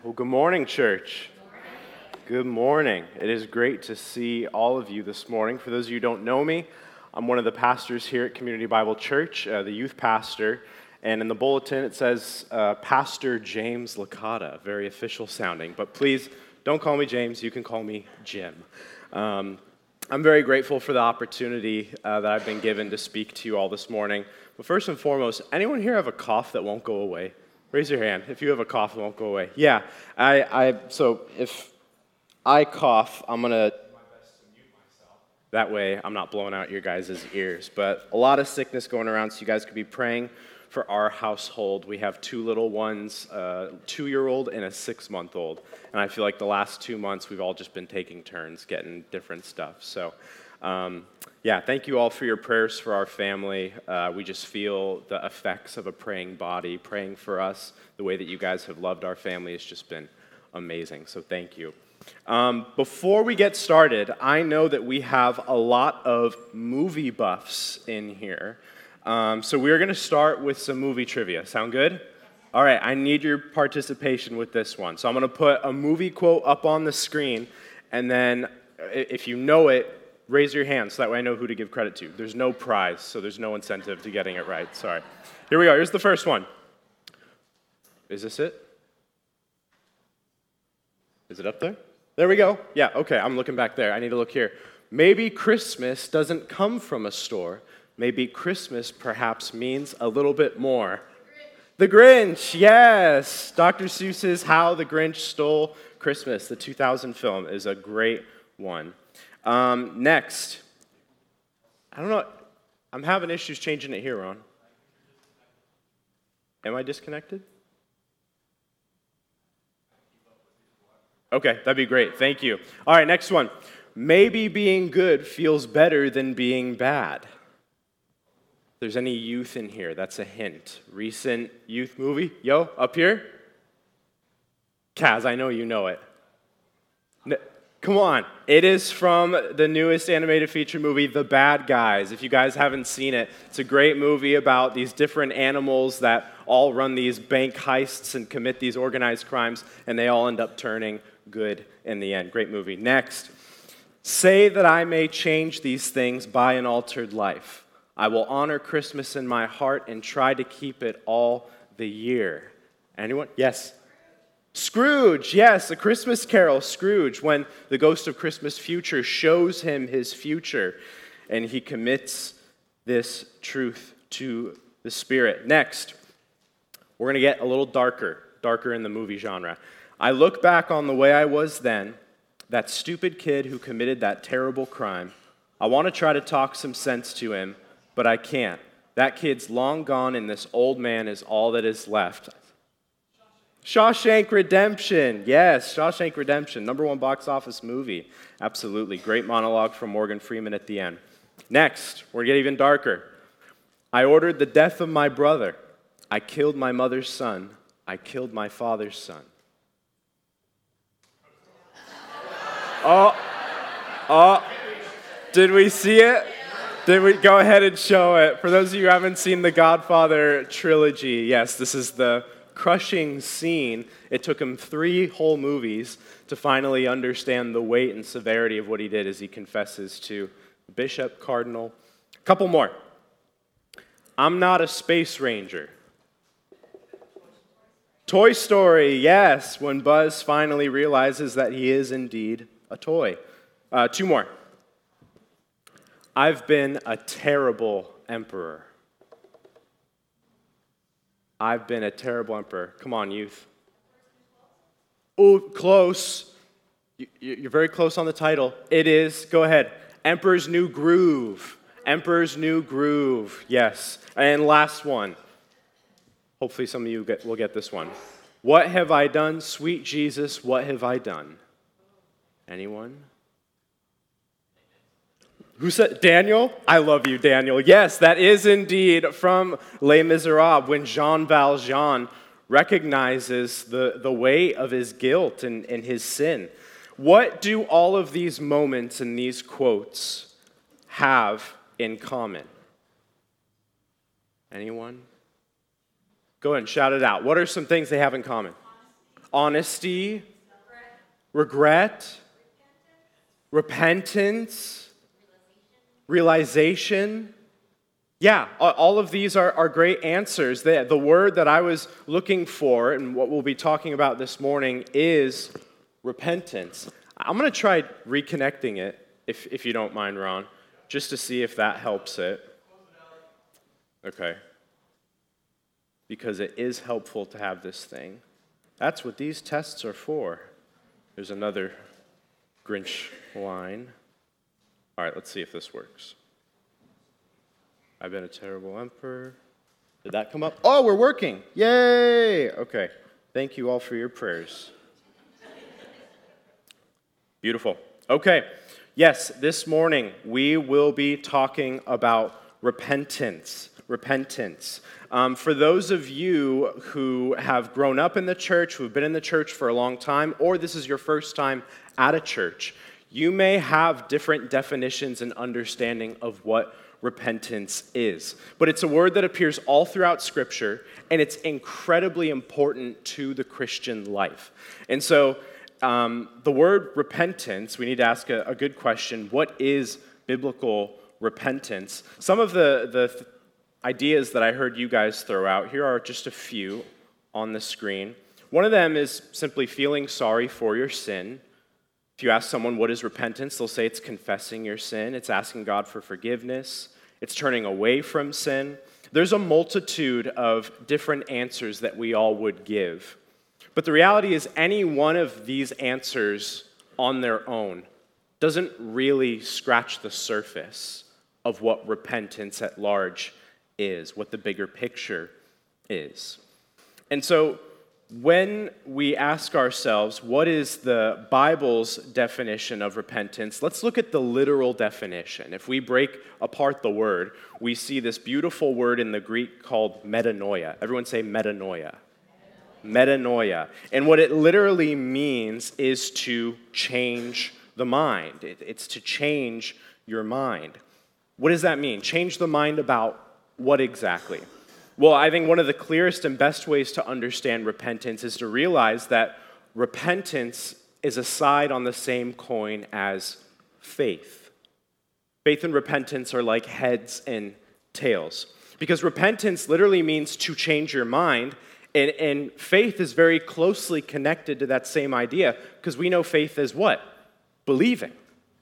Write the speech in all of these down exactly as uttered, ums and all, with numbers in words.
Well, good morning, church. Good morning. It is great to see all of you this morning. For those of you who don't know me, I'm one of the pastors here at Community Bible Church, uh, the youth pastor. And in the bulletin, it says uh, Pastor James Licata, very official sounding. But please don't call me James. You can call me Jim. Um, I'm very grateful for the opportunity uh, that I've been given to speak to you all this morning. But first and foremost, anyone here have a cough that won't go away? Raise your hand if you have a cough that won't go away. Yeah, I, I so if I cough, I'm going to do my best to mute myself. That way I'm not blowing out your guys' ears. But a lot of sickness going around, so you guys could be praying for our household. We have two little ones, a two-year-old and a six-month-old. And I feel like the last two months we've all just been taking turns getting different stuff. So Um, yeah, thank you all for your prayers for our family. Uh, we just feel the effects of a praying body, praying for us. The way that you guys have loved our family has just been amazing, so thank you. Um, before we get started, I know that we have a lot of movie buffs in here. Um, so we're going to start with some movie trivia. Sound good? All right, I need your participation with this one. So I'm going to put a movie quote up on the screen, and then if you know it, raise your hand so that way I know who to give credit to. There's no prize, so there's no incentive to getting it right. Sorry. Here we go. Here's the first one. Is this it? Is it up there? There we go. Yeah, okay. I'm looking back there. I need to look here. Maybe Christmas doesn't come from a store. Maybe Christmas perhaps means a little bit more. The Grinch, yes. Doctor Seuss's How the Grinch Stole Christmas, the two thousand film, is a great one. Um, next, I don't know, I'm having issues changing it here, Ron. Am I disconnected? Okay, that'd be great, thank you. All right, next one. Maybe being good feels better than being bad. If there's any youth in here, that's a hint. Recent youth movie? Yo, up here? Kaz, I know you know it. No. Come on. It is from the newest animated feature movie, The Bad Guys. If you guys haven't seen it, it's a great movie about these different animals that all run these bank heists and commit these organized crimes, and they all end up turning good in the end. Great movie. Next. Say that I may change these things by an altered life. I will honor Christmas in my heart and try to keep it all the year. Anyone? Yes. Scrooge, yes, A Christmas Carol, Scrooge, when the ghost of Christmas future shows him his future, and he commits this truth to the Spirit. Next, we're going to get a little darker, darker in the movie genre. I look back on the way I was then, that stupid kid who committed that terrible crime. I want to try to talk some sense to him, but I can't. That kid's long gone, and this old man is all that is left. Shawshank Redemption, yes, Shawshank Redemption, number one box office movie. Absolutely, great monologue from Morgan Freeman at the end. Next, we're going to get even darker. I ordered the death of my brother. I killed my mother's son. I killed my father's son. Oh, oh, did we see it? Did we go ahead and show it? For those of you who haven't seen the Godfather trilogy, yes, this is the crushing scene. It took him three whole movies to finally understand the weight and severity of what he did as he confesses to Bishop, Cardinal. A couple more. I'm not a space ranger. Toy Story, yes, when Buzz finally realizes that he is indeed a toy. Uh, two more. I've been a terrible emperor. I've been a terrible emperor. Come on, youth. Oh, close. You're very close on the title. It is, go ahead, Emperor's New Groove. Emperor's New Groove, yes. And last one. Hopefully some of you get, will get this one. What have I done, sweet Jesus, what have I done? Anyone? Who said, Daniel? I love you, Daniel. Yes, that is indeed from Les Miserables, when Jean Valjean recognizes the, the weight of his guilt and, and his sin. What do all of these moments and these quotes have in common? Anyone? Go ahead and shout it out. What are some things they have in common? honesty, regret, repentance, realization. Yeah, all of these are, are great answers. The, the word that I was looking for and what we'll be talking about this morning is repentance. I'm going to try reconnecting it, if, if you don't mind, Ron, just to see if that helps it. Okay. Because it is helpful to have this thing. That's what these tests are for. There's another Grinch line. All right, let's see if this works. I've been a terrible emperor. Did that come up? Oh, we're working. Yay! Okay. Thank you all for your prayers. Beautiful. Okay. Yes, this morning we will be talking about repentance. Repentance. Um, for those of you who have grown up in the church, who have been in the church for a long time, or this is your first time at a church, you may have different definitions and understanding of what repentance is. But it's a word that appears all throughout Scripture, and it's incredibly important to the Christian life. And so um, the word repentance, we need to ask a, a good question. What is biblical repentance? Some of the, the th- ideas that I heard you guys throw out, here are just a few on the screen. One of them is simply feeling sorry for your sin. If you ask someone what is repentance, they'll say it's confessing your sin, it's asking God for forgiveness, it's turning away from sin. There's a multitude of different answers that we all would give. But the reality is any one of these answers on their own doesn't really scratch the surface of what repentance at large is, what the bigger picture is. And so when we ask ourselves, what is the Bible's definition of repentance? Let's look at the literal definition. If we break apart the word, we see this beautiful word in the Greek called metanoia. Everyone say metanoia. Metanoia. And what it literally means is to change the mind. It's to change your mind. What does that mean? Change the mind about what exactly? Well, I think one of the clearest and best ways to understand repentance is to realize that repentance is a side on the same coin as faith. Faith and repentance are like heads and tails. Because repentance literally means to change your mind, and, and faith is very closely connected to that same idea, because we know faith is what? Believing,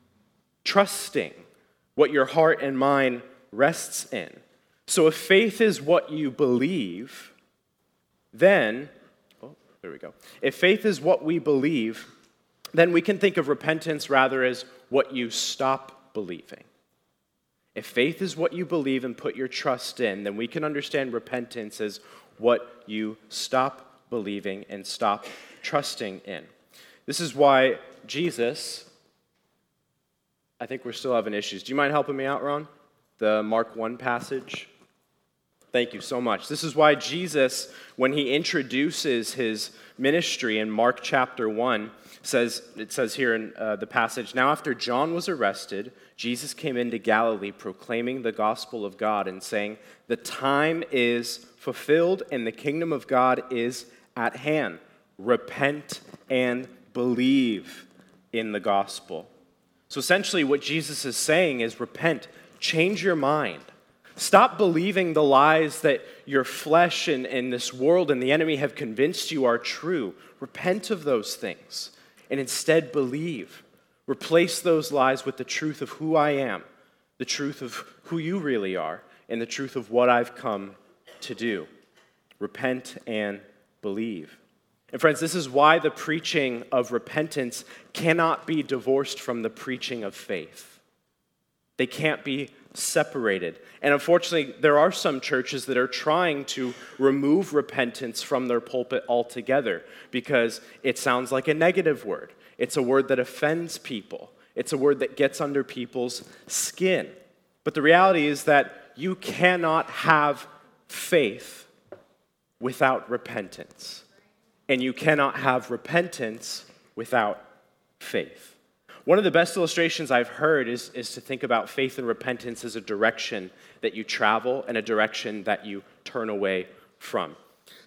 trusting what your heart and mind rests in. So if faith is what you believe, then, oh, there we go. If faith is what we believe, then we can think of repentance rather as what you stop believing. If faith is what you believe and put your trust in, then we can understand repentance as what you stop believing and stop trusting in. This is why Jesus, I think we're still having issues. Do you mind helping me out, Ron? The Mark one passage. Thank you so much. This is why Jesus, when he introduces his ministry in Mark chapter one, says, it says here in uh, the passage, "Now after John was arrested, Jesus came into Galilee proclaiming the gospel of God and saying, 'The time is fulfilled and the kingdom of God is at hand. Repent and believe in the gospel.'" So essentially what Jesus is saying is repent, change your mind. Stop believing the lies that your flesh and, and this world and the enemy have convinced you are true. Repent of those things and instead believe. Replace those lies with the truth of who I am, the truth of who you really are, and the truth of what I've come to do. Repent and believe. And friends, this is why the preaching of repentance cannot be divorced from the preaching of faith. They can't be separated. And unfortunately, there are some churches that are trying to remove repentance from their pulpit altogether because it sounds like a negative word. It's a word that offends people. It's a word that gets under people's skin. But the reality is that you cannot have faith without repentance. And you cannot have repentance without faith. One of the best illustrations I've heard is, is to think about faith and repentance as a direction that you travel and a direction that you turn away from.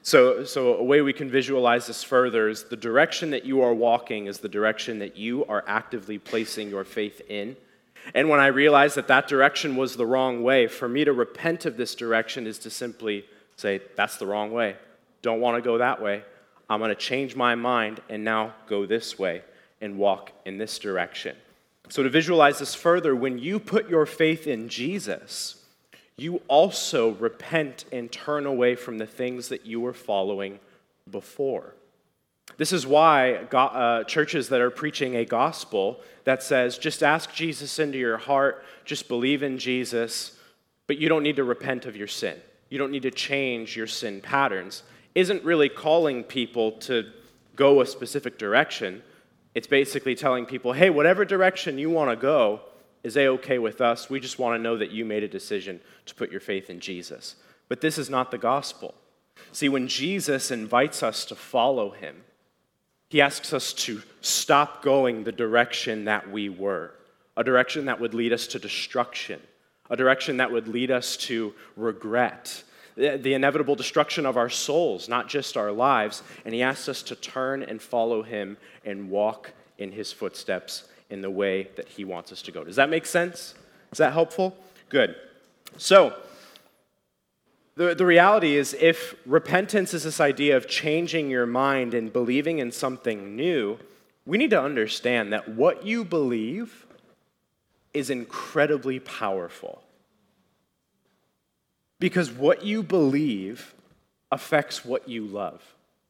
So, so a way we can visualize this further is the direction that you are walking is the direction that you are actively placing your faith in. And when I realized that that direction was the wrong way, for me to repent of this direction is to simply say, that's the wrong way. Don't want to go that way. I'm going to change my mind and now go this way and walk in this direction. So to visualize this further, when you put your faith in Jesus, you also repent and turn away from the things that you were following before. This is why go- uh, churches that are preaching a gospel that says, just ask Jesus into your heart, just believe in Jesus, but you don't need to repent of your sin. You don't need to change your sin patterns, isn't really calling people to go a specific direction. It's basically telling people, hey, whatever direction you want to go is A-okay with us. We just want to know that you made a decision to put your faith in Jesus. But this is not the gospel. See, when Jesus invites us to follow him, he asks us to stop going the direction that we were, a direction that would lead us to destruction, a direction that would lead us to regret, the inevitable destruction of our souls, not just our lives. And he asks us to turn and follow him and walk in his footsteps in the way that he wants us to go. Does that make sense? Is that helpful? Good. So, the, the reality is, if repentance is this idea of changing your mind and believing in something new, we need to understand that what you believe is incredibly powerful. Because what you believe affects what you love.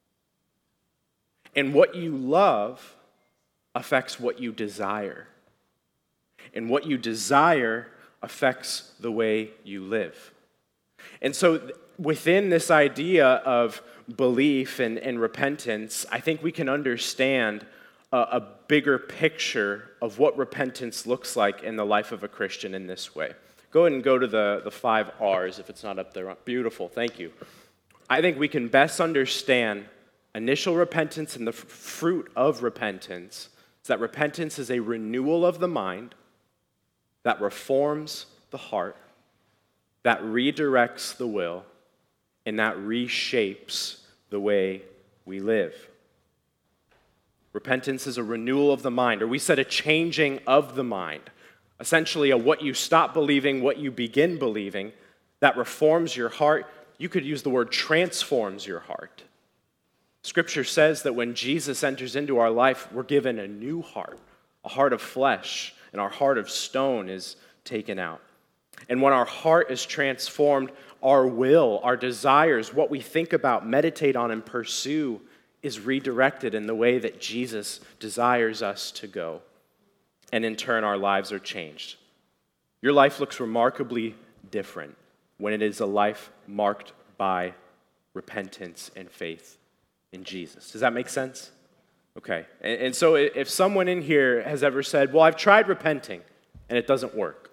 And what you love affects what you desire. And what you desire affects the way you live. And so within this idea of belief and, and repentance, I think we can understand a, a bigger picture of what repentance looks like in the life of a Christian in this way. Go ahead and go to the, the five R's if it's not up there. Beautiful, thank you. I think we can best understand initial repentance and the f- fruit of repentance is that repentance is a renewal of the mind that reforms the heart, that redirects the will, and that reshapes the way we live. Repentance is a renewal of the mind, or we said a changing of the mind. Essentially, a what you stop believing, what you begin believing, that reforms your heart. You could use the word transforms your heart. Scripture says that when Jesus enters into our life, we're given a new heart, a heart of flesh, and our heart of stone is taken out. And when our heart is transformed, our will, our desires, what we think about, meditate on, and pursue is redirected in the way that Jesus desires us to go. And in turn, our lives are changed. Your life looks remarkably different when it is a life marked by repentance and faith in Jesus. Does that make sense? Okay. And, and so if someone in here has ever said, well, I've tried repenting and it doesn't work.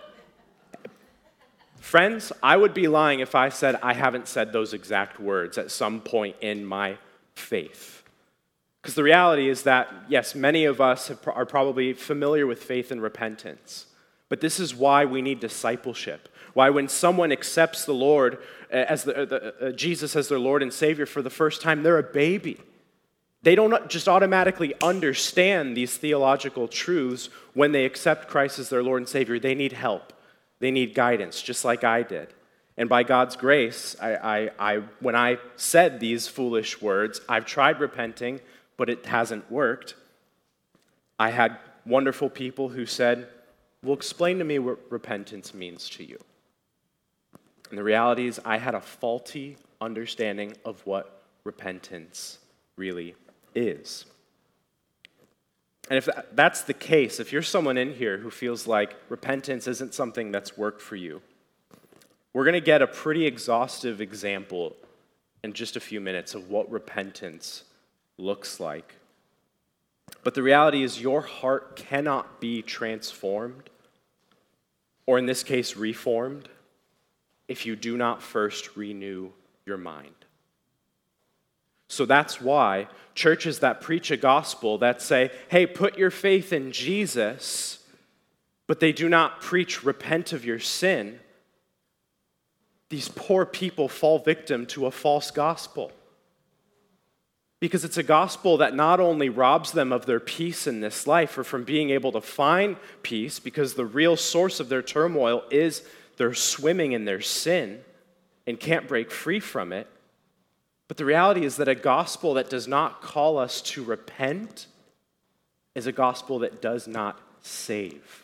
Friends, I would be lying if I said I haven't said those exact words at some point in my faith. Because the reality is that, yes, many of us have, are probably familiar with faith and repentance. But this is why we need discipleship. Why when someone accepts the Lord, as the, the, uh, Jesus as their Lord and Savior for the first time, they're a baby. They don't just automatically understand these theological truths when they accept Christ as their Lord and Savior. They need help. They need guidance, just like I did. And by God's grace, I, I, I, when I said these foolish words, I've tried repenting, but it hasn't worked. I had wonderful people who said, well, explain to me what repentance means to you. And the reality is I had a faulty understanding of what repentance really is. And if that's the case, if you're someone in here who feels like repentance isn't something that's worked for you, we're going to get a pretty exhaustive example in just a few minutes of what repentance looks like. But the reality is your heart cannot be transformed, or in this case, reformed, if you do not first renew your mind. So that's why churches that preach a gospel that say, hey, put your faith in Jesus, but they do not preach repent of your sin, these poor people fall victim to a false gospel. Because it's a gospel that not only robs them of their peace in this life or from being able to find peace, because the real source of their turmoil is they're swimming in their sin and can't break free from it. But the reality is that a gospel that does not call us to repent is a gospel that does not save.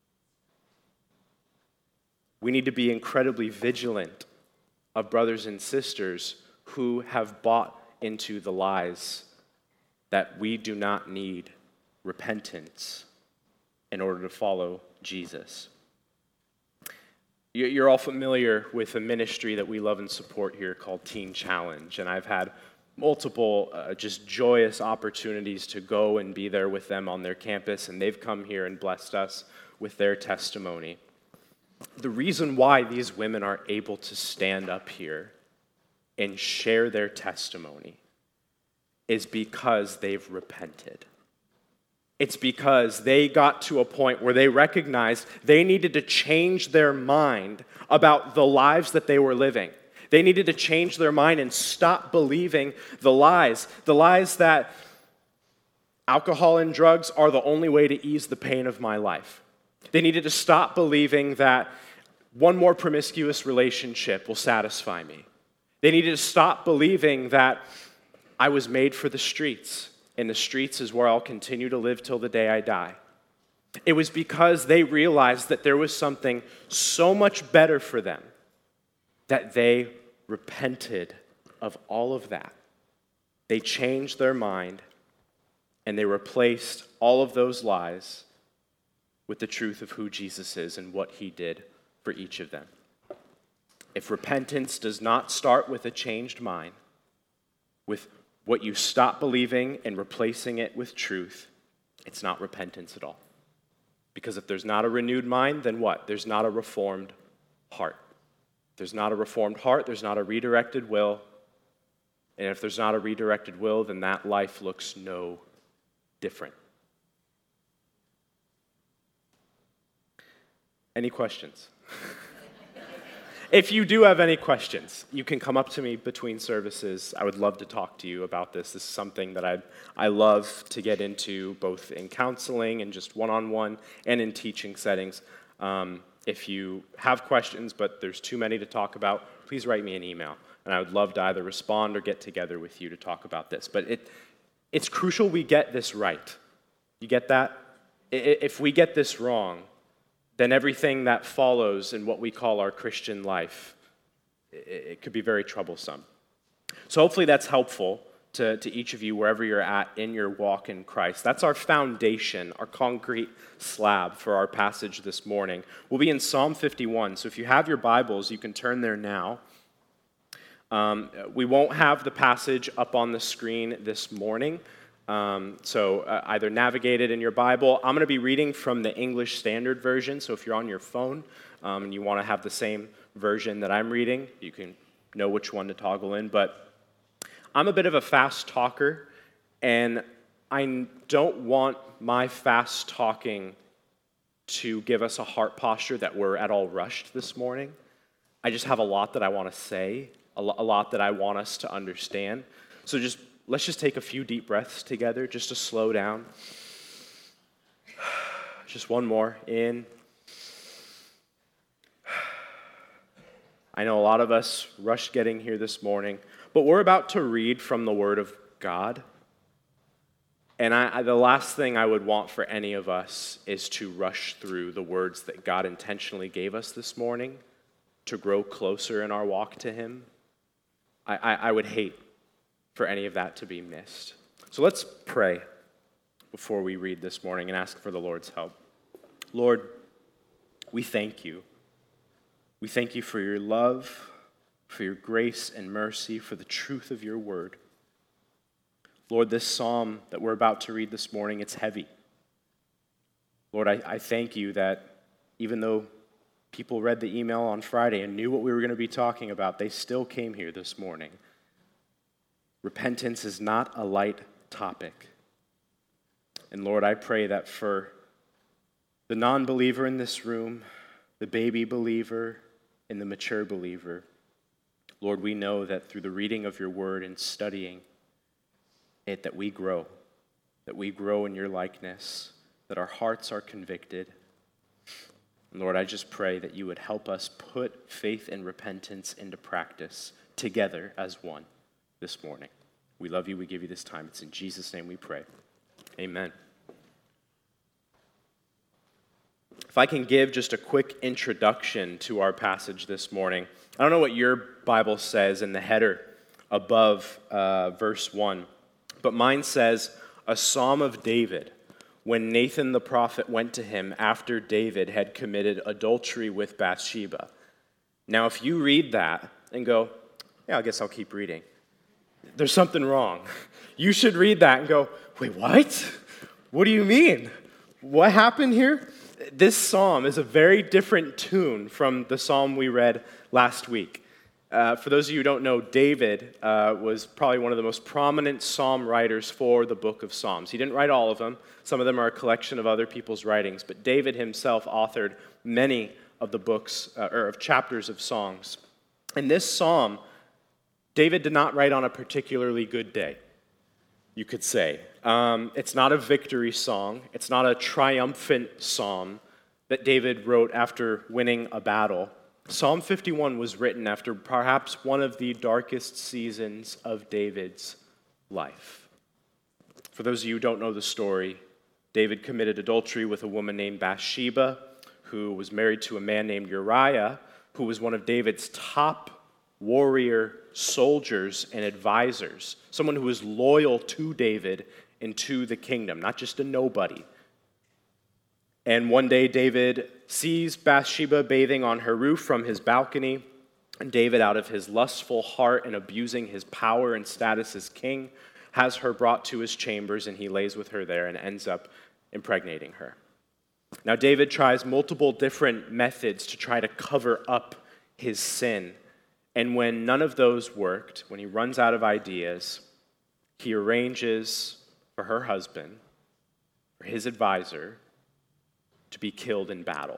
We need to be incredibly vigilant of brothers and sisters who have bought into the lies that we do not need repentance in order to follow Jesus. You're all familiar with a ministry that we love and support here called Teen Challenge, and I've had multiple uh, just joyous opportunities to go and be there with them on their campus, and they've come here and blessed us with their testimony. The reason why these women are able to stand up here and share their testimony is because they've repented. It's because they got to a point where they recognized they needed to change their mind about the lives that they were living. They needed to change their mind and stop believing the lies. The lies that alcohol and drugs are the only way to ease the pain of my life. They needed to stop believing that one more promiscuous relationship will satisfy me. They needed to stop believing that I was made for the streets, and the streets is where I'll continue to live till the day I die. It was because they realized that there was something so much better for them that they repented of all of that. They changed their mind, and they replaced all of those lies with the truth of who Jesus is and what he did for each of them. If repentance does not start with a changed mind, with what you stop believing and replacing it with truth, it's not repentance at all. Because if there's not a renewed mind, then what? There's not a reformed heart. If there's not a reformed heart, there's not a redirected will. And if there's not a redirected will, then that life looks no different. Any questions? If you do have any questions, you can come up to me between services. I would love to talk to you about this. This is something that I I love to get into, both in counseling and just one-on-one and in teaching settings. Um, if you have questions, but there's too many to talk about, please write me an email, and I would love to either respond or get together with you to talk about this. But it it's crucial we get this right. You get that? If we get this wrong, then everything that follows in what we call our Christian life, it could be very troublesome. So hopefully that's helpful to, to each of you wherever you're at in your walk in Christ. That's our foundation, our concrete slab for our passage this morning. We'll be in Psalm fifty-one, so if you have your Bibles, you can turn there now. Um, we won't have the passage up on the screen this morning. Um, so uh, either navigate it in your Bible. I'm going to be reading from the English Standard Version, so if you're on your phone um, and you want to have the same version that I'm reading, you can know which one to toggle in. But I'm a bit of a fast talker, and I don't want my fast talking to give us a heart posture that we're at all rushed this morning. I just have a lot that I want to say, a lot that I want us to understand. So just let's just take a few deep breaths together just to slow down. Just one more. In. I know a lot of us rushed getting here this morning, but we're about to read from the Word of God. And I, I, the last thing I would want for any of us is to rush through the words that God intentionally gave us this morning to grow closer in our walk to Him. I, I, I would hate for any of that to be missed. So let's pray before we read this morning and ask for the Lord's help. Lord, we thank you. We thank you for your love, for your grace and mercy, for the truth of your word. Lord, this psalm that we're about to read this morning, it's heavy. Lord, I, I thank you that even though people read the email on Friday and knew what we were going to be talking about, they still came here this morning. Repentance is not a light topic. And Lord, I pray that for the non-believer in this room, the baby believer, and the mature believer, Lord, we know that through the reading of your word and studying it, that we grow, that we grow in your likeness, that our hearts are convicted. Lord, I just pray that you would help us put faith and repentance into practice together as one this morning. We love you. We give you this time. It's in Jesus' name we pray. Amen. If I can give just a quick introduction to our passage this morning. I don't know what your Bible says in the header above uh, verse one, but mine says, a psalm of David, when Nathan the prophet went to him after David had committed adultery with Bathsheba. Now, if you read that and go, yeah, I guess I'll keep reading, there's something wrong. You should read that and go, wait, what? What do you mean? What happened here? This psalm is a very different tune from the psalm we read last week. Uh, for those of you who don't know, David uh, was probably one of the most prominent psalm writers for the book of Psalms. He didn't write all of them. Some of them are a collection of other people's writings, but David himself authored many of the books, uh, or of chapters of songs. In this psalm, David did not write on a particularly good day, you could say. Um, it's not a victory song. It's not a triumphant psalm that David wrote after winning a battle. Psalm fifty-one was written after perhaps one of the darkest seasons of David's life. For those of you who don't know the story, David committed adultery with a woman named Bathsheba, who was married to a man named Uriah, who was one of David's top warrior soldiers and advisors, someone who was loyal to David and to the kingdom, not just a nobody. And one day David sees Bathsheba bathing on her roof from his balcony, and David, out of his lustful heart and abusing his power and status as king, has her brought to his chambers, and he lays with her there and ends up impregnating her. Now David tries multiple different methods to try to cover up his sin. And when none of those worked, when he runs out of ideas, he arranges for her husband, for his advisor, to be killed in battle.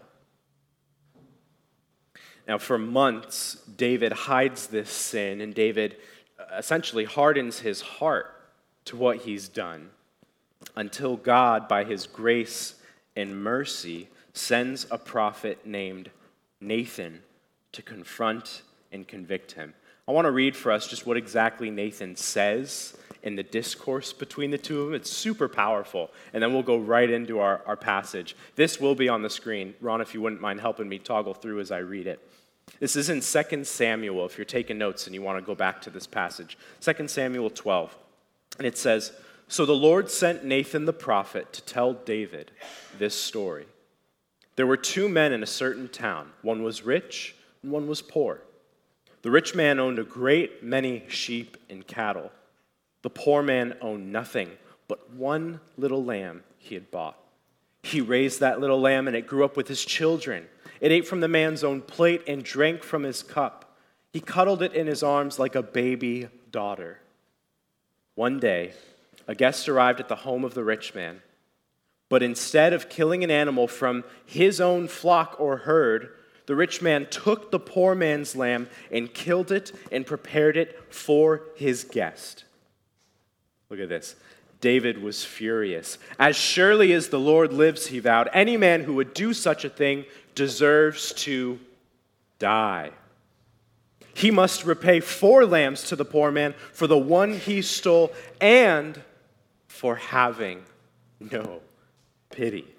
Now, for months, David hides this sin, and David essentially hardens his heart to what he's done until God, by his grace and mercy, sends a prophet named Nathan to confront and convict him. I want to read for us just what exactly Nathan says in the discourse between the two of them. It's super powerful, and then we'll go right into our, our passage. This will be on the screen. Ron, if you wouldn't mind helping me toggle through as I read it. This is in Second Samuel, if you're taking notes and you want to go back to this passage. Second Samuel twelve, and it says, "So the Lord sent Nathan the prophet to tell David this story. There were two men in a certain town. One was rich and one was poor. The rich man owned a great many sheep and cattle. The poor man owned nothing but one little lamb he had bought. He raised that little lamb, and it grew up with his children. It ate from the man's own plate and drank from his cup. He cuddled it in his arms like a baby daughter. One day, a guest arrived at the home of the rich man. But instead of killing an animal from his own flock or herd, the rich man took the poor man's lamb and killed it and prepared it for his guest." Look at this. David was furious. "As surely as the Lord lives," he vowed, "any man who would do such a thing deserves to die. He must repay four lambs to the poor man for the one he stole and for having no pity."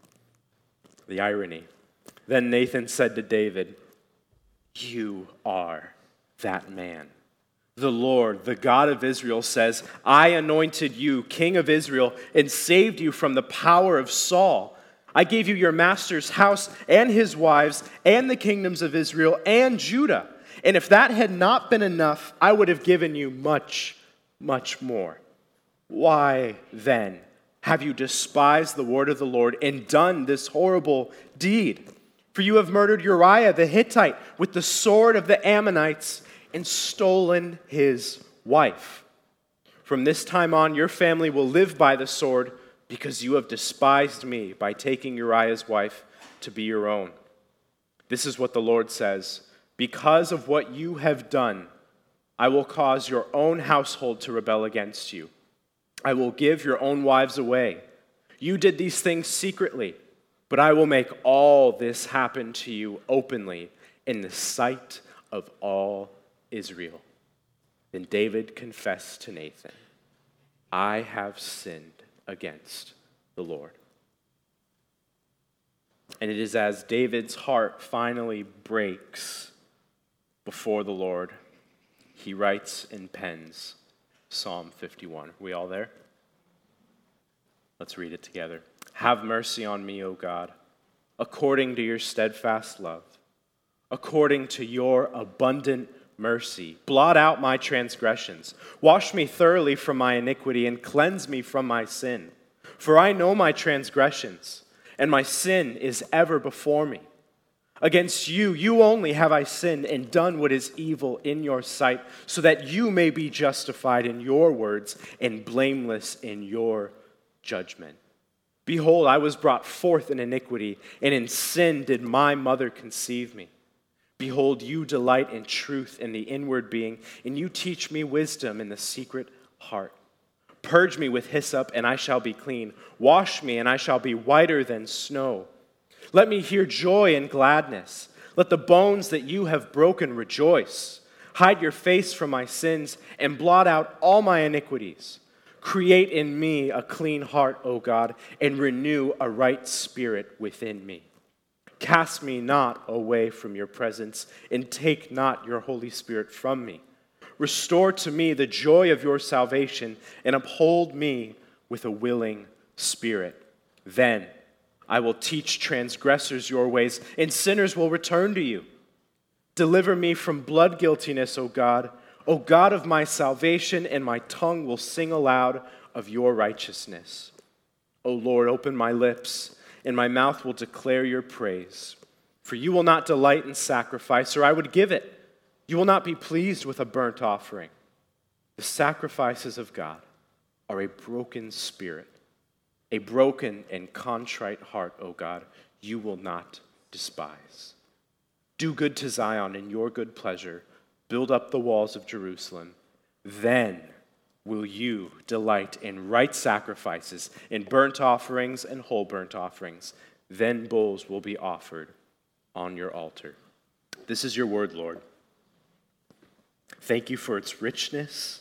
The irony. Then Nathan said to David, "You are that man. The Lord, the God of Israel, says, I anointed you king of Israel and saved you from the power of Saul. I gave you your master's house and his wives and the kingdoms of Israel and Judah. And if that had not been enough, I would have given you much, much more. Why then have you despised the word of the Lord and done this horrible deed? For you have murdered Uriah the Hittite with the sword of the Ammonites and stolen his wife. From this time on, your family will live by the sword because you have despised me by taking Uriah's wife to be your own. This is what the Lord says. Because of what you have done, I will cause your own household to rebel against you. I will give your own wives away. You did these things secretly, but I will make all this happen to you openly in the sight of all Israel." Then David confessed to Nathan, "I have sinned against the Lord." And it is as David's heart finally breaks before the Lord, he writes and pens Psalm fifty-one. Are we all there? Let's read it together. "Have mercy on me, O God, according to your steadfast love, according to your abundant mercy. Blot out my transgressions. Wash me thoroughly from my iniquity and cleanse me from my sin. For I know my transgressions, and my sin is ever before me. Against you, you only have I sinned and done what is evil in your sight, so that you may be justified in your words and blameless in your judgment. Behold, I was brought forth in iniquity, and in sin did my mother conceive me. Behold, you delight in truth in the inward being, and you teach me wisdom in the secret heart. Purge me with hyssop, and I shall be clean. Wash me, and I shall be whiter than snow. Let me hear joy and gladness. Let the bones that you have broken rejoice. Hide your face from my sins, and blot out all my iniquities. Create in me a clean heart, O God, and renew a right spirit within me. Cast me not away from your presence, and take not your Holy Spirit from me. Restore to me the joy of your salvation, and uphold me with a willing spirit. Then I will teach transgressors your ways, and sinners will return to you. Deliver me from blood guiltiness, O God, O God of my salvation, and my tongue will sing aloud of your righteousness. O Lord, open my lips, and my mouth will declare your praise. For you will not delight in sacrifice, or I would give it. You will not be pleased with a burnt offering. The sacrifices of God are a broken spirit, a broken and contrite heart, O God, you will not despise. Do good to Zion in your good pleasure. Build up the walls of Jerusalem. Then will you delight in right sacrifices, in burnt offerings and whole burnt offerings. Then bulls will be offered on your altar. This is your word, Lord. Thank you for its richness.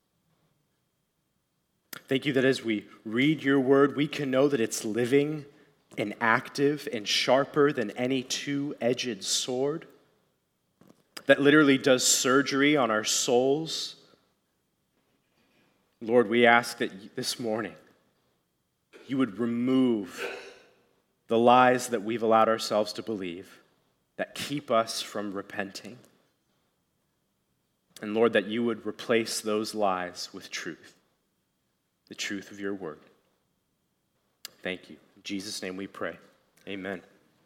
Thank you that as we read your word, we can know that it's living and active and sharper than any two-edged sword that literally does surgery on our souls. Lord, we ask that this morning you would remove the lies that we've allowed ourselves to believe that keep us from repenting. And Lord, that you would replace those lies with truth, the truth of your word. Thank you. In Jesus' name we pray. Amen.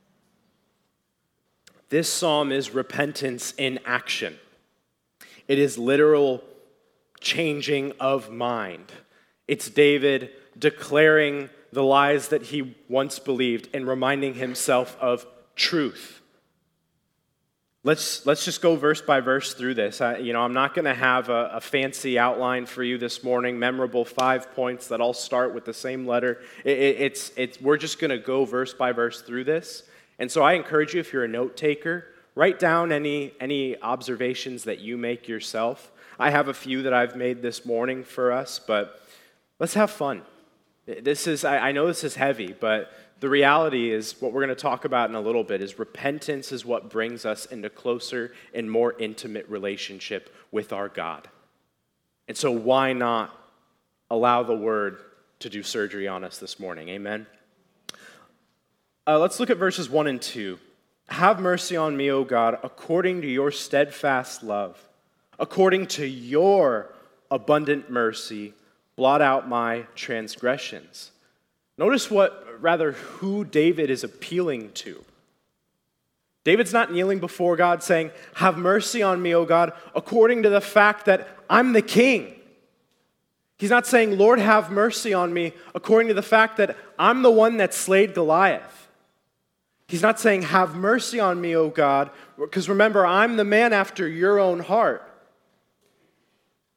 This psalm is repentance in action. It is literal changing of mind. It's David declaring the lies that he once believed and reminding himself of truth. Let's let's just go verse by verse through this. I, you know, I'm not going to have a, a fancy outline for you this morning, memorable five points that all start with the same letter. It, it, it's it's we're just going to go verse by verse through this. And so I encourage you, if you're a note taker, write down any any observations that you make yourself. I have a few that I've made this morning for us, but let's have fun. This is I, I know this is heavy, but the reality is, what we're going to talk about in a little bit is repentance is what brings us into closer and more intimate relationship with our God. And so why not allow the word to do surgery on us this morning? Amen? Uh, let's look at verses one and two. Have mercy on me, O God, according to your steadfast love. According to your abundant mercy, blot out my transgressions. Notice what, rather, who David is appealing to. David's not kneeling before God saying, have mercy on me, O God, according to the fact that I'm the king. He's not saying, Lord, have mercy on me, according to the fact that I'm the one that slayed Goliath. He's not saying, have mercy on me, O God, because remember, I'm the man after your own heart.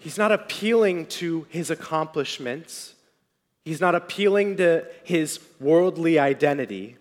He's not appealing to his accomplishments. He's not appealing to his worldly identity.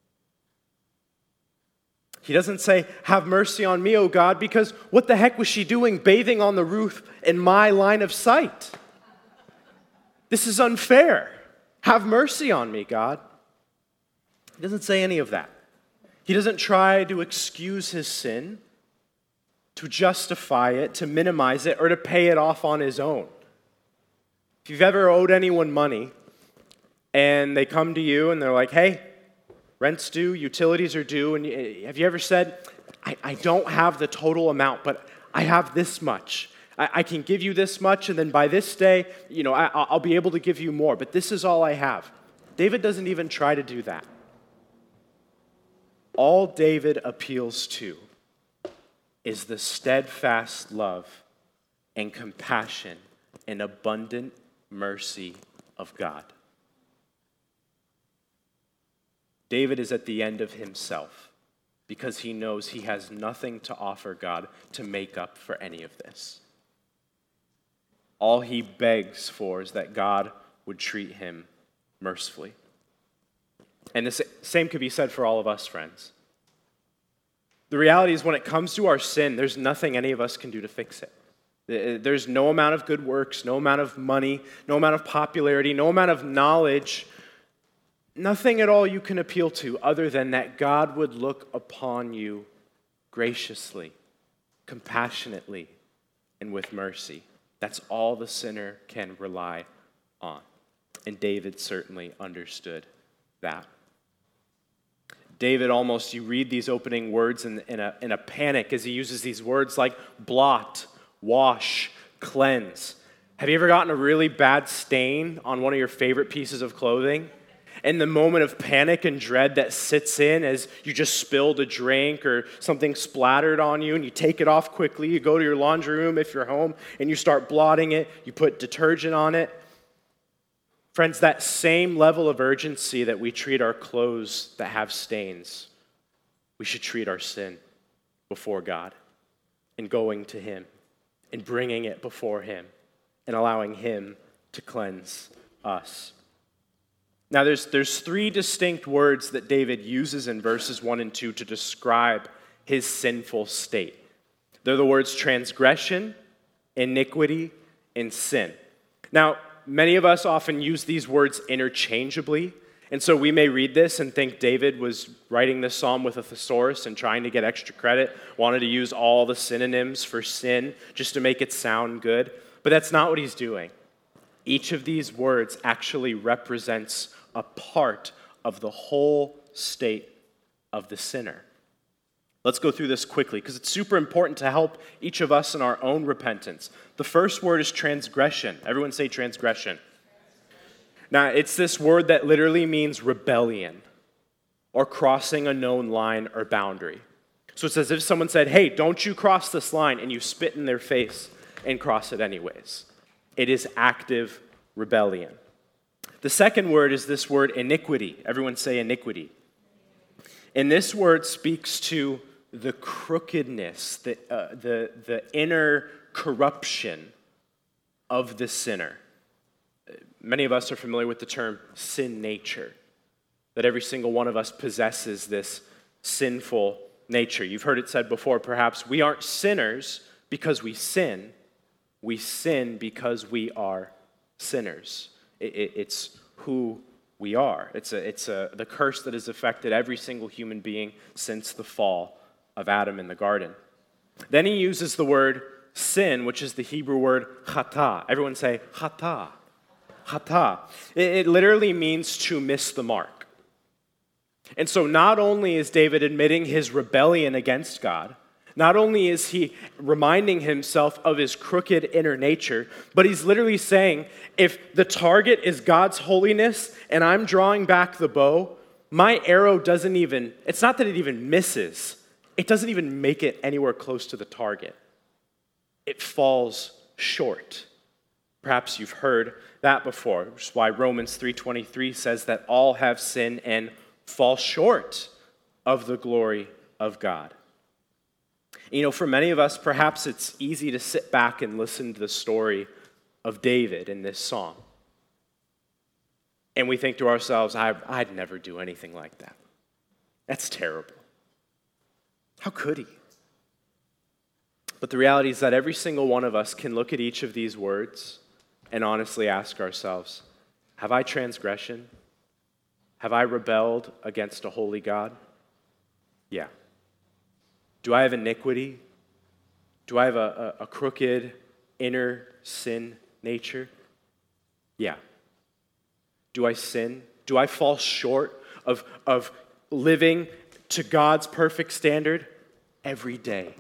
He doesn't say, have mercy on me, O God, because what the heck was she doing bathing on the roof in my line of sight? This is unfair. Have mercy on me, God. He doesn't say any of that. He doesn't try to excuse his sin, to justify it, to minimize it, or to pay it off on his own. If you've ever owed anyone money and they come to you and they're like, hey, rent's due, utilities are due, and have you ever said, I, I don't have the total amount, but I have this much. I, I can give you this much, and then by this day, you know, I, I'll be able to give you more, but this is all I have. David doesn't even try to do that. All David appeals to is the steadfast love and compassion and abundant mercy of God. David is at the end of himself because he knows he has nothing to offer God to make up for any of this. All he begs for is that God would treat him mercifully. And the same could be said for all of us, friends. The reality is when it comes to our sin, there's nothing any of us can do to fix it. There's no amount of good works, no amount of money, no amount of popularity, no amount of knowledge, nothing at all you can appeal to other than that God would look upon you graciously, compassionately, and with mercy. That's all the sinner can rely on. And David certainly understood that. David almost, you read these opening words in, in, a, in a panic as he uses these words like blot, wash, cleanse. Have you ever gotten a really bad stain on one of your favorite pieces of clothing? And the moment of panic and dread that sits in as you just spilled a drink or something splattered on you and you take it off quickly, you go to your laundry room if you're home and you start blotting it, you put detergent on it. Friends, that same level of urgency that we treat our clothes that have stains, we should treat our sin before God and going to Him and bringing it before Him and allowing Him to cleanse us. Now, there's, there's three distinct words that David uses in verses one and two to describe his sinful state. They're the words transgression, iniquity, and sin. Now, many of us often use these words interchangeably, and so we may read this and think David was writing this psalm with a thesaurus and trying to get extra credit, wanted to use all the synonyms for sin just to make it sound good, but that's not what he's doing. Each of these words actually represents a part of the whole state of the sinner. Let's go through this quickly because it's super important to help each of us in our own repentance. The first word is transgression. Everyone say transgression. Now, it's this word that literally means rebellion or crossing a known line or boundary. So it's as if someone said, hey, don't you cross this line, and you spit in their face and cross it anyways. It is active rebellion. The second word is this word iniquity. Everyone say iniquity. And this word speaks to the crookedness, the, uh, the, the inner corruption of the sinner. Many of us are familiar with the term sin nature, that every single one of us possesses this sinful nature. You've heard it said before, perhaps, we aren't sinners because we sin. We sin because we are sinners. It, it, it's who we are. It's a, it's a, the curse that has affected every single human being since the fall of Adam in the garden. Then he uses the word sin, which is the Hebrew word chata. Everyone say chata. Chata. It, it literally means to miss the mark. And so not only is David admitting his rebellion against God, not only is he reminding himself of his crooked inner nature, but he's literally saying, if the target is God's holiness and I'm drawing back the bow, my arrow doesn't even, it's not that it even misses, it doesn't even make it anywhere close to the target. It falls short. Perhaps you've heard that before, which is why Romans three twenty-three says that all have sinned and fall short of the glory of God. You know, for many of us, perhaps it's easy to sit back and listen to the story of David in this song. And we think to ourselves, I, I'd never do anything like that. That's terrible. How could he? But the reality is that every single one of us can look at each of these words and honestly ask ourselves, have I transgression? Have I rebelled against a holy God? Yeah. Do I have iniquity? Do I have a, a, a crooked inner sin nature? Yeah. Do I sin? Do I fall short of, of living to God's perfect standard? Every day.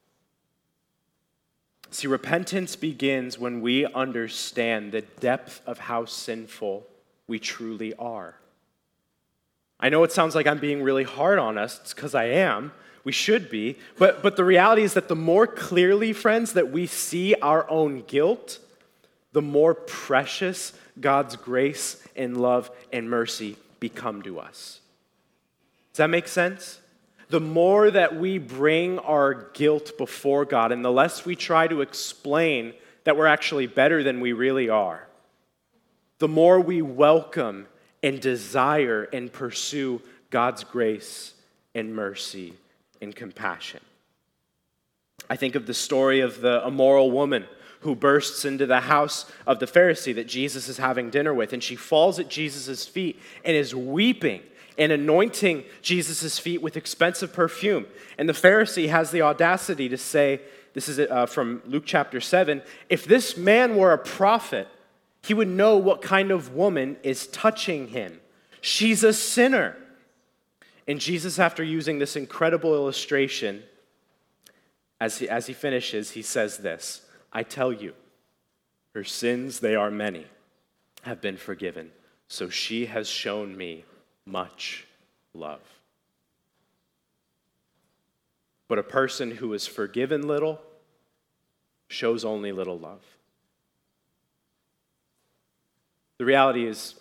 See, repentance begins when we understand the depth of how sinful we truly are. I know it sounds like I'm being really hard on us. It's because I am. We should be. But, but the reality is that the more clearly, friends, that we see our own guilt, the more precious God's grace and love and mercy become to us. Does that make sense? The more that we bring our guilt before God and the less we try to explain that we're actually better than we really are, the more we welcome and desire and pursue God's grace and mercy and compassion. I think of the story of the immoral woman who bursts into the house of the Pharisee that Jesus is having dinner with, and she falls at Jesus' feet and is weeping and anointing Jesus' feet with expensive perfume. And the Pharisee has the audacity to say, this is uh, from Luke chapter seven, if this man were a prophet, he would know what kind of woman is touching him. She's a sinner. And Jesus, after using this incredible illustration, as he, as he finishes, he says this, I tell you, her sins, they are many, have been forgiven. So she has shown me much love. But a person who is forgiven little shows only little love. The reality is,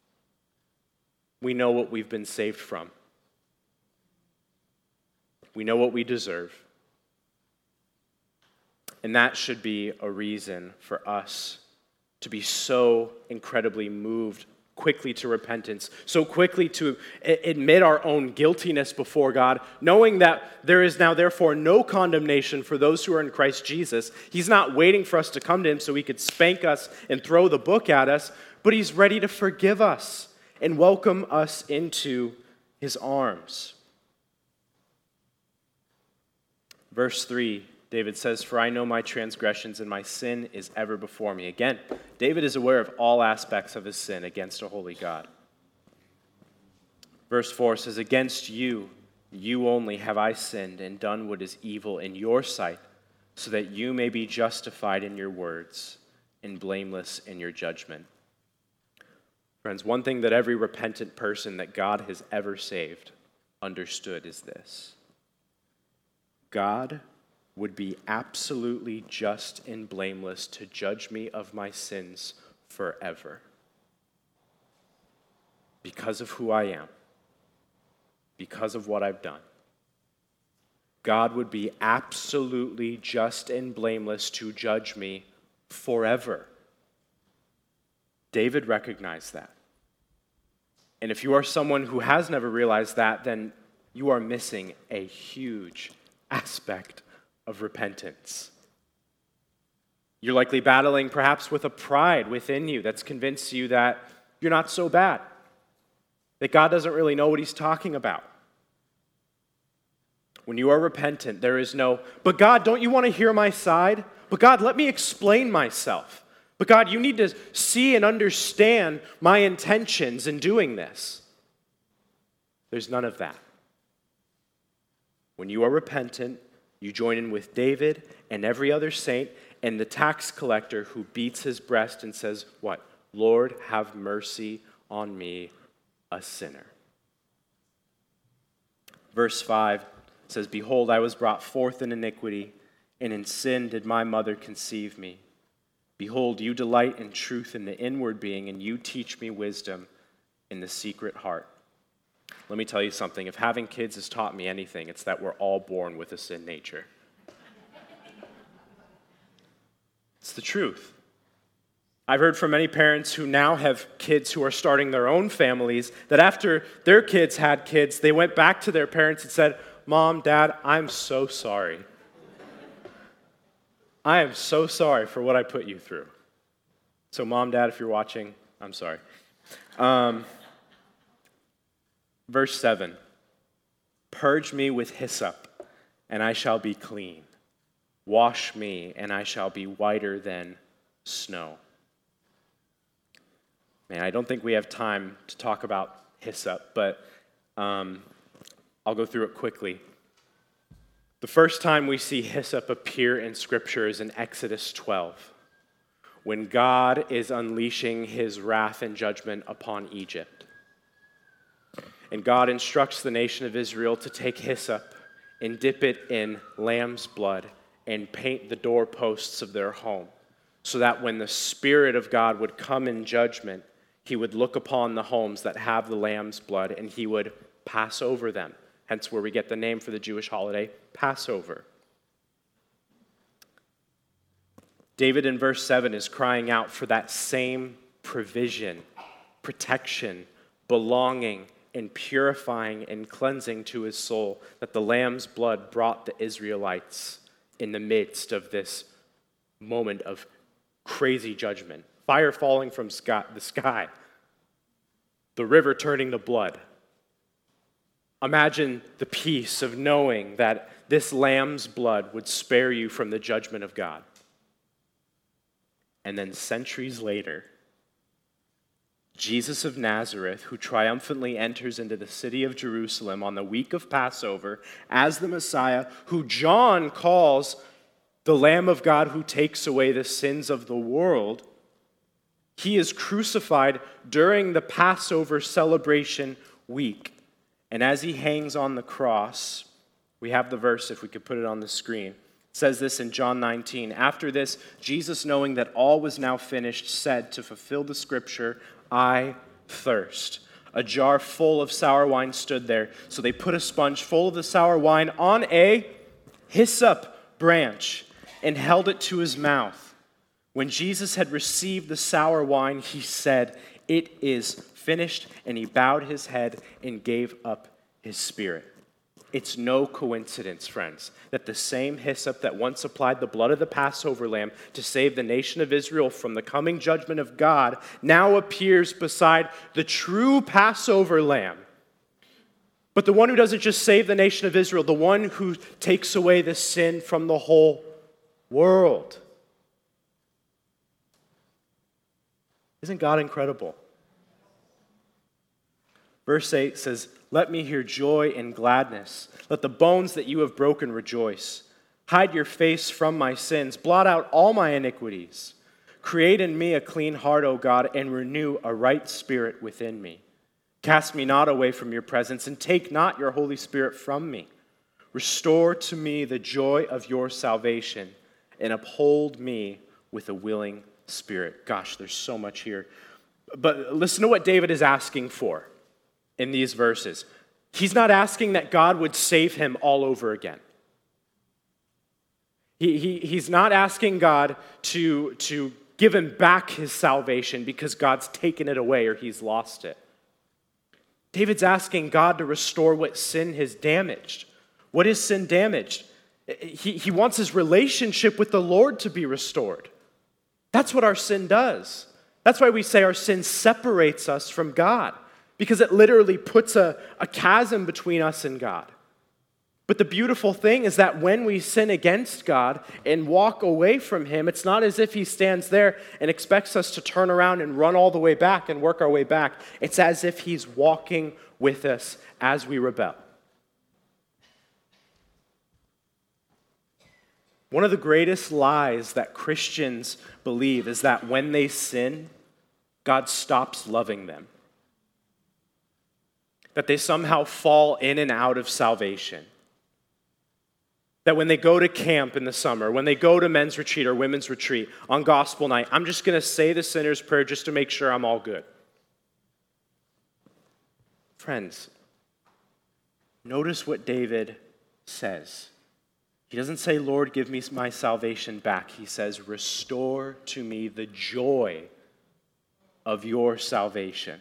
we know what we've been saved from. We know what we deserve. And that should be a reason for us to be so incredibly moved quickly to repentance, so quickly to admit our own guiltiness before God, knowing that there is now therefore no condemnation for those who are in Christ Jesus. He's not waiting for us to come to him so he could spank us and throw the book at us, but he's ready to forgive us and welcome us into his arms. Verse three, David says, for I know my transgressions and my sin is ever before me. Again, David is aware of all aspects of his sin against a holy God. Verse four says, against you, you only have I sinned and done what is evil in your sight, so that you may be justified in your words and blameless in your judgment. Friends, one thing that every repentant person that God has ever saved understood is this. God would be absolutely just and blameless to judge me of my sins forever. Because of who I am, because of what I've done. God would be absolutely just and blameless to judge me forever. David recognized that. And if you are someone who has never realized that, then you are missing a huge aspect of repentance. You're likely battling perhaps with a pride within you that's convinced you that you're not so bad, that God doesn't really know what he's talking about. When you are repentant, there is no, but God, don't you want to hear my side? But God, let me explain myself. But God, you need to see and understand my intentions in doing this. There's none of that. When you are repentant, you join in with David and every other saint and the tax collector who beats his breast and says, what? Lord, have mercy on me, a sinner. Verse five says, behold, I was brought forth in iniquity, and in sin did my mother conceive me. Behold, you delight in truth in the inward being, and you teach me wisdom in the secret heart. Let me tell you something. If having kids has taught me anything, it's that we're all born with a sin nature. It's the truth. I've heard from many parents who now have kids who are starting their own families that after their kids had kids, they went back to their parents and said, "Mom, Dad, I'm so sorry. I am so sorry for what I put you through." So Mom, Dad, if you're watching, I'm sorry. Um, verse seven, "Purge me with hyssop, and I shall be clean. Wash me, and I shall be whiter than snow." Man, I don't think we have time to talk about hyssop, but um, I'll go through it quickly. The first time we see hyssop appear in Scripture is in Exodus twelve, when God is unleashing his wrath and judgment upon Egypt. And God instructs the nation of Israel to take hyssop and dip it in lamb's blood and paint the doorposts of their home, so that when the Spirit of God would come in judgment, he would look upon the homes that have the lamb's blood and he would pass over them. Hence where we get the name for the Jewish holiday, Passover. David in verse seven is crying out for that same provision, protection, belonging, and purifying and cleansing to his soul that the lamb's blood brought the Israelites in the midst of this moment of crazy judgment. Fire falling from the sky, the river turning to blood. Imagine the peace of knowing that this lamb's blood would spare you from the judgment of God. And then centuries later, Jesus of Nazareth, who triumphantly enters into the city of Jerusalem on the week of Passover as the Messiah, who John calls the Lamb of God who takes away the sins of the world, he is crucified during the Passover celebration week. And as he hangs on the cross, we have the verse, if we could put it on the screen. It says this in John nineteen. "After this, Jesus, knowing that all was now finished, said to fulfill the scripture, 'I thirst.' A jar full of sour wine stood there. So they put a sponge full of the sour wine on a hyssop branch and held it to his mouth. When Jesus had received the sour wine, he said, 'It is finished,' and he bowed his head and gave up his spirit." It's no coincidence, friends, that the same hyssop that once applied the blood of the Passover lamb to save the nation of Israel from the coming judgment of God now appears beside the true Passover lamb. But the one who doesn't just save the nation of Israel, the one who takes away the sin from the whole world. Isn't God incredible? Verse eight says, "Let me hear joy and gladness. Let the bones that you have broken rejoice. Hide your face from my sins. Blot out all my iniquities. Create in me a clean heart, O God, and renew a right spirit within me. Cast me not away from your presence, and take not your Holy Spirit from me. Restore to me the joy of your salvation, and uphold me with a willing spirit." Gosh, there's so much here. But listen to what David is asking for in these verses. He's not asking that God would save him all over again. He, he, he's not asking God to, to give him back his salvation because God's taken it away or he's lost it. David's asking God to restore what sin has damaged. What is sin damaged? He, he wants his relationship with the Lord to be restored. That's what our sin does. That's why we say our sin separates us from God, because it literally puts a, a chasm between us and God. But the beautiful thing is that when we sin against God and walk away from him, it's not as if he stands there and expects us to turn around and run all the way back and work our way back. It's as if he's walking with us as we rebel. One of the greatest lies that Christians believe is that when they sin, God stops loving them. That they somehow fall in and out of salvation. That when they go to camp in the summer, when they go to men's retreat or women's retreat on gospel night, I'm just going to say the sinner's prayer just to make sure I'm all good. Friends, notice what David says. He doesn't say, Lord, give me my salvation back. He says, restore to me the joy of your salvation.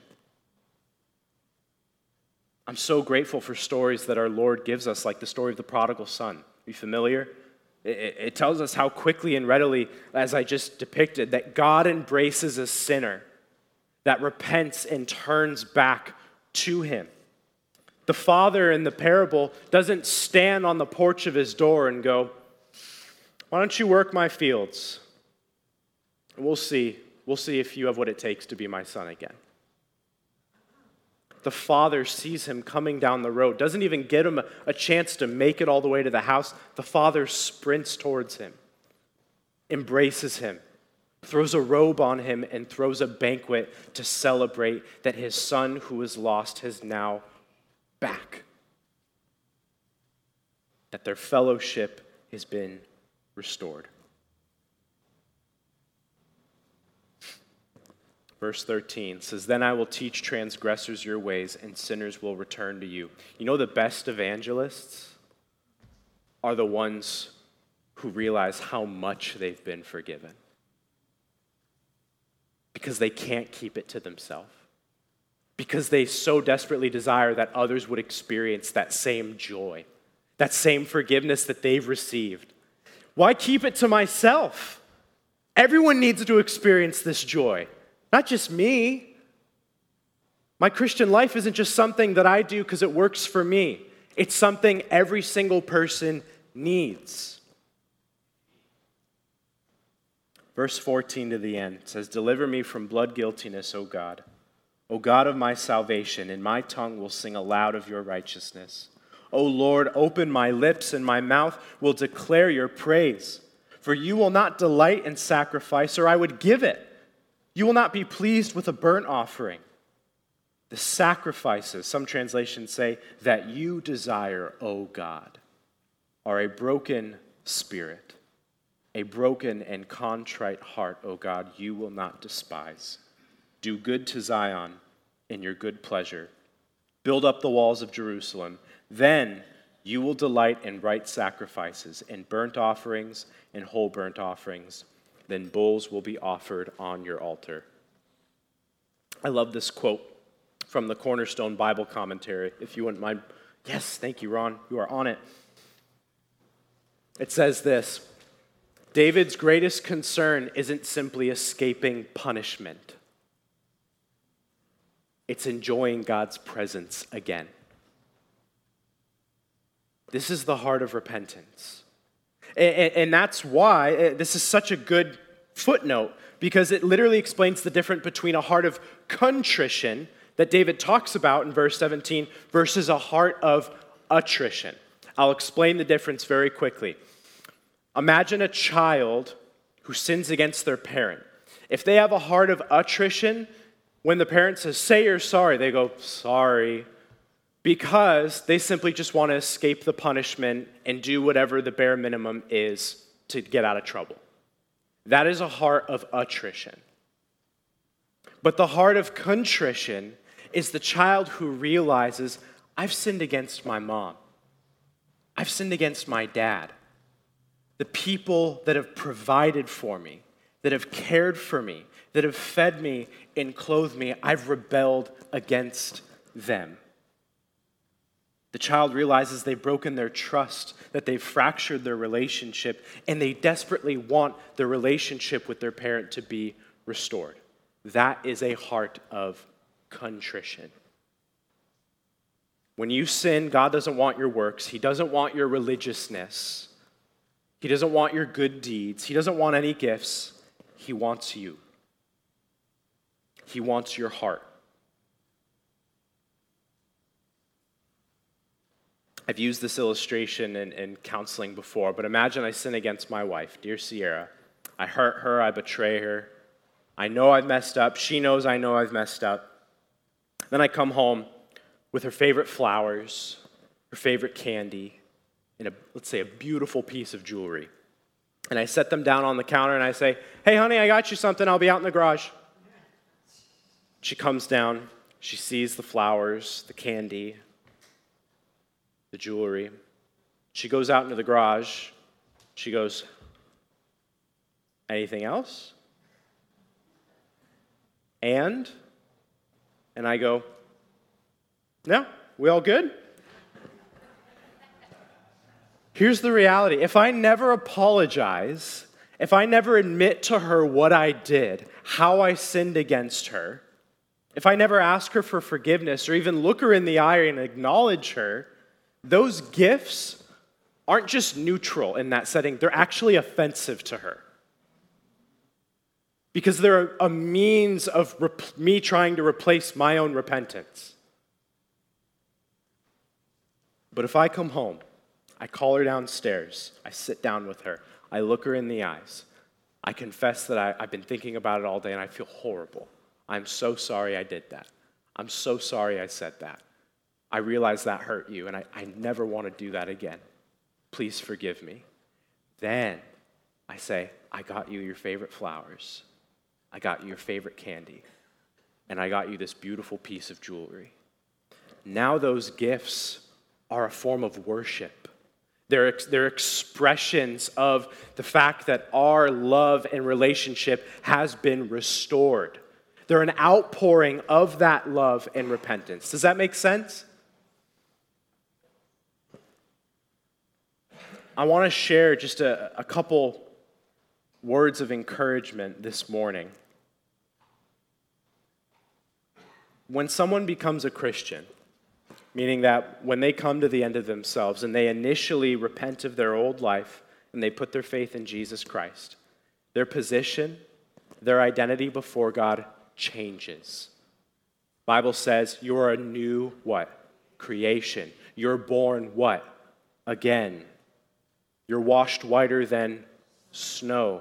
I'm so grateful for stories that our Lord gives us, like the story of the prodigal son. Are you familiar? It, it tells us how quickly and readily, as I just depicted, that God embraces a sinner that repents and turns back to him. The father in the parable doesn't stand on the porch of his door and go, why don't you work my fields? We'll see. We'll see if you have what it takes to be my son again. The father sees him coming down the road, doesn't even get him a, a chance to make it all the way to the house. The father sprints towards him, embraces him, throws a robe on him, and throws a banquet to celebrate that his son who was lost has now back. That their fellowship has been restored. Verse thirteen says, then I will teach transgressors your ways, and sinners will return to you. You know, the best evangelists are the ones who realize how much they've been forgiven. Because they can't keep it to themselves. Because they so desperately desire that others would experience that same joy, that same forgiveness that they've received. Why keep it to myself? Everyone needs to experience this joy. Not just me. My Christian life isn't just something that I do because it works for me. It's something every single person needs. Verse fourteen to the end says, deliver me from blood guiltiness, O God. O God of my salvation, and my tongue will sing aloud of your righteousness. O Lord, open my lips, and my mouth will declare your praise. For you will not delight in sacrifice, or I would give it. You will not be pleased with a burnt offering. The sacrifices, some translations say, that you desire, O God, are a broken spirit, a broken and contrite heart, O God, you will not despise. Do good to Zion in your good pleasure. Build up the walls of Jerusalem. Then you will delight in right sacrifices, in burnt offerings and whole burnt offerings. Then bulls will be offered on your altar. I love this quote from the Cornerstone Bible Commentary, if you wouldn't mind. Yes, thank you, Ron. You are on it. It says this, David's greatest concern isn't simply escaping punishment. It's enjoying God's presence again. This is the heart of repentance. And, and that's why this is such a good footnote, because it literally explains the difference between a heart of contrition that David talks about in verse seventeen versus a heart of attrition. I'll explain the difference very quickly. Imagine a child who sins against their parent. If they have a heart of attrition, when the parent says, say you're sorry, they go, sorry, because they simply just want to escape the punishment and do whatever the bare minimum is to get out of trouble. That is a heart of attrition. But the heart of contrition is the child who realizes, I've sinned against my mom. I've sinned against my dad. The people that have provided for me, that have cared for me, that have fed me and clothed me, I've rebelled against them. The child realizes they've broken their trust, that they've fractured their relationship, and they desperately want their relationship with their parent to be restored. That is a heart of contrition. When you sin, God doesn't want your works. He doesn't want your religiousness. He doesn't want your good deeds. He doesn't want any gifts. He wants you. He wants your heart. I've used this illustration in, in counseling before, but imagine I sin against my wife, dear Sierra. I hurt her, I betray her. I know I've messed up. She knows I know I've messed up. Then I come home with her favorite flowers, her favorite candy, and a, let's say a beautiful piece of jewelry. And I set them down on the counter and I say, hey, honey, I got you something. I'll be out in the garage. She comes down. She sees the flowers, the candy, the jewelry. She goes out into the garage She goes, anything else? And? And I go, no, we all good? Here's the reality. If I never apologize, if I never admit to her what I did, how I sinned against her, if I never ask her for forgiveness or even look her in the eye and acknowledge her, those gifts aren't just neutral in that setting, they're actually offensive to her. Because they're a means of rep- me trying to replace my own repentance. But if I come home, I call her downstairs, I sit down with her, I look her in the eyes, I confess that I, I've been thinking about it all day and I feel horrible. I'm so sorry I did that. I'm so sorry I said that. I realize that hurt you and I, I never want to do that again. Please forgive me. Then I say, I got you your favorite flowers. I got you your favorite candy. And I got you this beautiful piece of jewelry. Now those gifts are a form of worship. They're, they're expressions of the fact that our love and relationship has been restored. They're an outpouring of that love and repentance. Does that make sense? I want to share just a, a couple words of encouragement this morning. When someone becomes a Christian, meaning that when they come to the end of themselves and they initially repent of their old life and they put their faith in Jesus Christ, their position, their identity before God changes. The Bible says you are a new what? Creation. You're born what? Again. You're washed whiter than snow.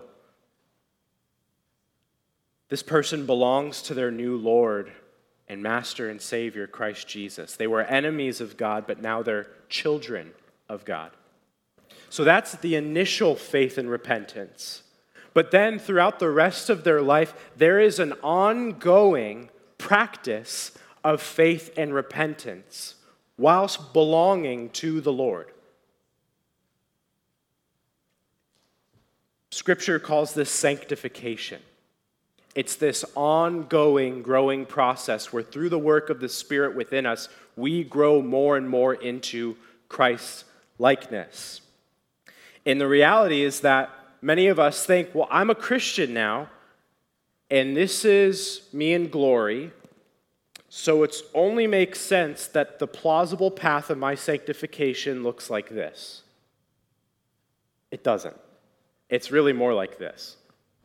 This person belongs to their new Lord and Master and Savior, Christ Jesus. They were enemies of God, but now they're children of God. So that's the initial faith and repentance. But then throughout the rest of their life, there is an ongoing practice of faith and repentance whilst belonging to the Lord. Scripture calls this sanctification. It's this ongoing, growing process where through the work of the Spirit within us, we grow more and more into Christ's likeness. And the reality is that many of us think, well, I'm a Christian now, and this is me in glory, so it only makes sense that the plausible path of my sanctification looks like this. It doesn't. It's really more like this.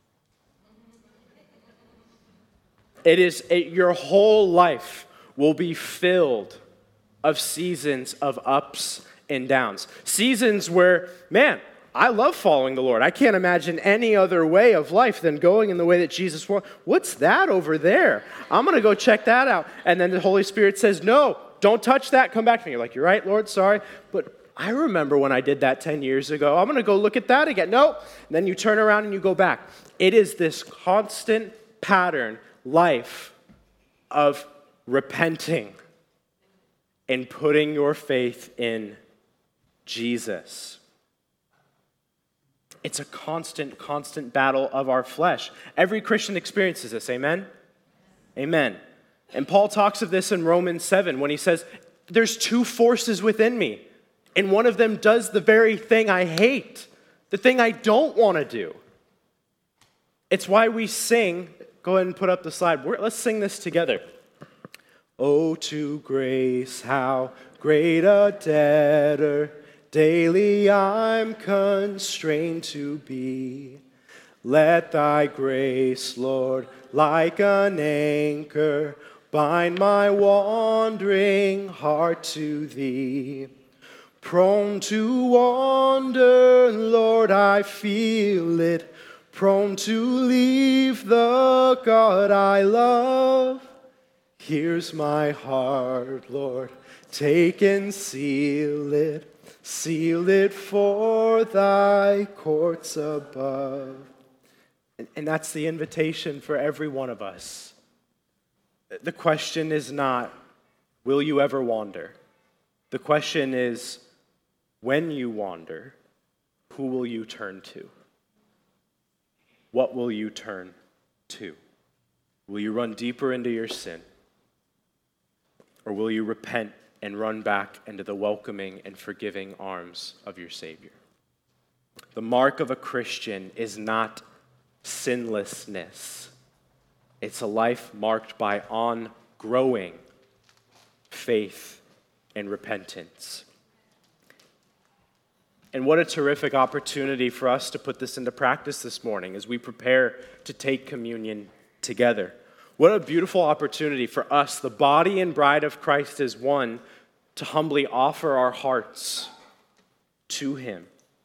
It is, it, your whole life will be filled of seasons of ups and downs. Seasons where, man, I love following the Lord. I can't imagine any other way of life than going in the way that Jesus went. What's that over there? I'm going to go check that out. And then the Holy Spirit says, no, don't touch that. Come back to me. You're like, you're right, Lord, sorry. But I remember when I did that ten years ago. I'm going to go look at that again. No. And then you turn around and you go back. It is this constant pattern life of repenting and putting your faith in Jesus. It's a constant, constant battle of our flesh. Every Christian experiences this, amen? Amen. And Paul talks of this in Romans seven when he says, there's two forces within me, and one of them does the very thing I hate, the thing I don't want to do. It's why we sing. Go ahead and put up the slide. We're, let's sing this together. Oh, to grace, how great a debtor daily I'm constrained to be. Let thy grace, Lord, like an anchor, bind my wandering heart to thee. Prone to wander, Lord, I feel it. Prone to leave the God I love. Here's my heart, Lord, take and seal it. Seal it for thy courts above. And, and that's the invitation for every one of us. The question is not, will you ever wander? The question is, when you wander, who will you turn to? What will you turn to? Will you run deeper into your sin? Or will you repent and run back into the welcoming and forgiving arms of your Savior? The mark of a Christian is not sinlessness. It's a life marked by on-growing faith and repentance. And what a terrific opportunity for us to put this into practice this morning as we prepare to take communion together. What a beautiful opportunity for us, the body and bride of Christ as one, to humbly offer our hearts to him.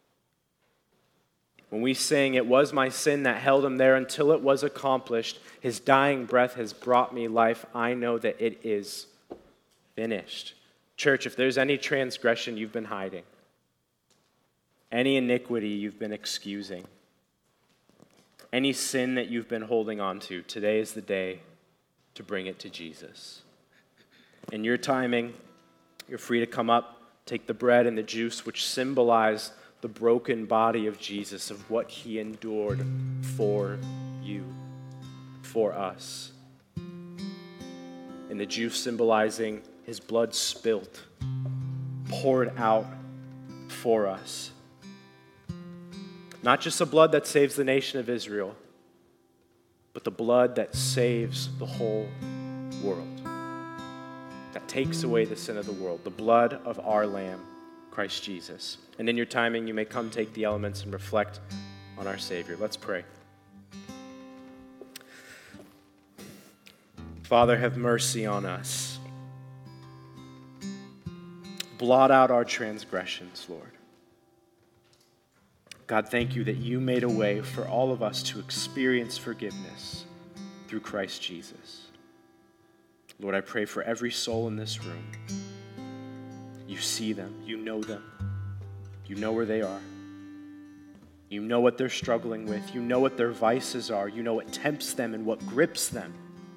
When we sing, "It was my sin that held him there until it was accomplished. His dying breath has brought me life. I know that it is finished." Church, if there's any transgression you've been hiding, any iniquity you've been excusing, any sin that you've been holding on to, today is the day to bring it to Jesus. In your timing, you're free to come up, take the bread and the juice, which symbolize the broken body of Jesus, of what he endured for you, for us. And the juice symbolizing his blood spilt, poured out for us. Not just the blood that saves the nation of Israel, but the blood that saves the whole world, that takes away the sin of the world, the blood of our Lamb, Christ Jesus. And in your timing, you may come take the elements and reflect on our Savior. Let's pray. Father, have mercy on us. Blot out our transgressions, Lord. God, thank you that you made a way for all of us to experience forgiveness through Christ Jesus. Lord, I pray for every soul in this room. You see them. You know them. You know where they are. You know what they're struggling with. You know what their vices are. You know what tempts them and what grips them.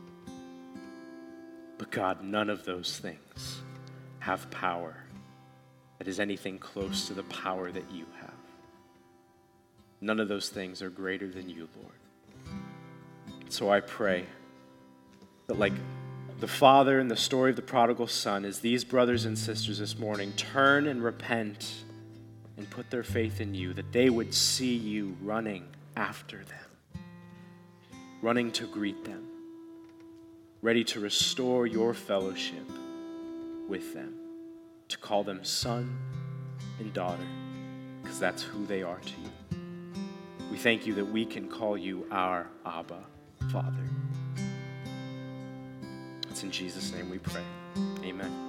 But God, none of those things have power that is anything close to the power that you have. None of those things are greater than you, Lord. So I pray that, like the father in the story of the prodigal son, as these brothers and sisters this morning turn and repent and put their faith in you, that they would see you running after them, running to greet them, ready to restore your fellowship with them, to call them son and daughter, because that's who they are to you. We thank you that we can call you our Abba, Father. It's in Jesus' name we pray. Amen.